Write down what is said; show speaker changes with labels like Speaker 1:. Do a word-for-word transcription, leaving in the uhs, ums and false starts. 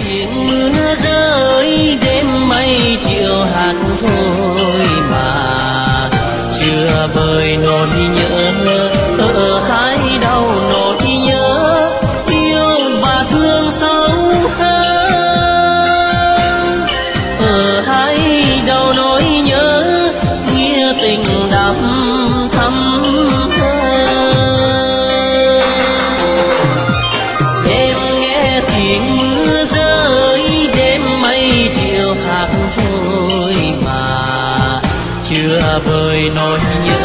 Speaker 1: tiếng mưa rơi đêm mây chiều hát rồi mà chưa vơi nỗi nhớ ở hai đầu nỗi nhớ yêu và thương sâu hơn ở hai đầu nỗi nhớ nghĩa tình đắm thắm hơn. Đêm nghe tiếng mưa rơi đêm mây chiều hát rồi mà chưa vơi nỗi nhớ